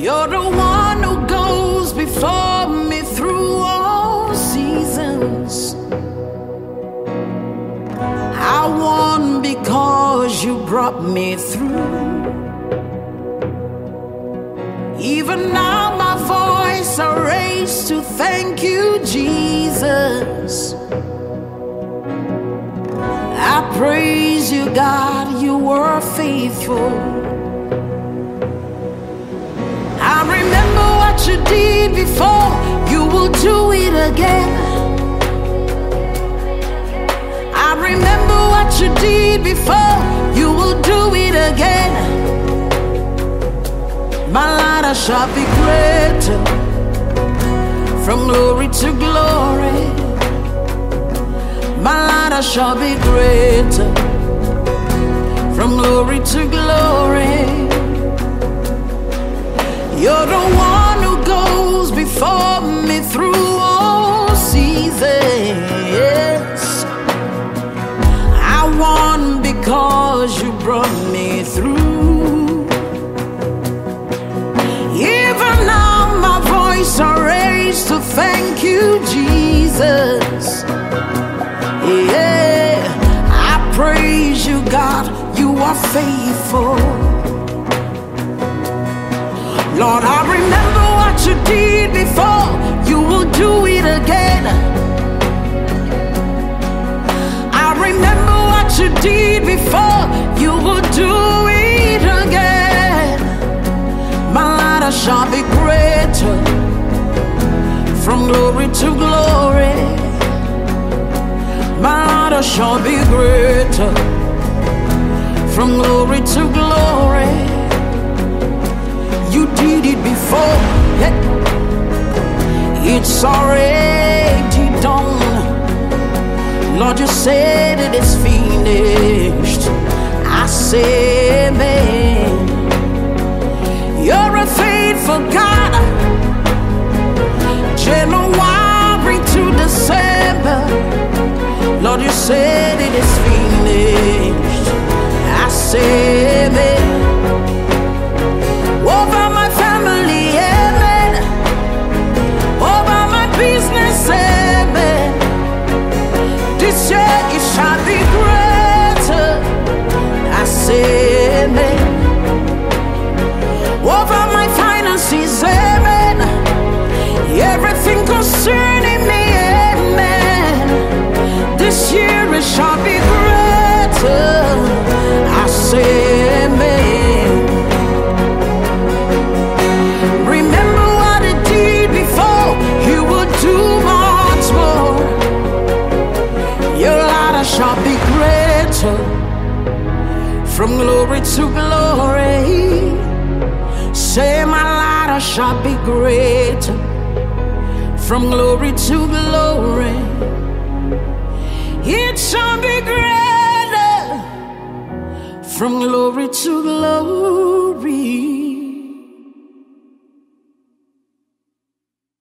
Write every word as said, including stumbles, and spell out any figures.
You're the one who goes before me through all seasons. I won because you brought me through. Even now my voice I raise to thank you, Jesus. I praise you, God, you were faithful. I remember what you did before, you will do it again. I remember what you did before, you will do it again. My light shall be greater, from glory to glory. My light shall be greater, from glory to glory. You're the one who goes before me through all seasons. I won because you brought me through. Even now my voice I raise to thank you, Jesus. Yeah, I praise you, God, you are faithful. Lord, I remember what you did before, you will do it again. I remember what you did before, you will do it again. My light shall be greater, from glory to glory. My light shall be greater, from glory to glory. You did it before, yeah. It's already done. Lord, you said it is finished. I say amen. You're a faithful God, January to December. Lord, you said it is finished. I say amen. Over my family, amen. Over my business, amen. This year it shall be greater. I say amen. Over my finances, amen. Everything concerning me, amen. This year it shall be greater. I say amen. Remember what it did before, you will do much more. Your light shall be greater, from glory to glory. Say my light shall be greater, from glory to glory. It shall be greater, from glory to glory.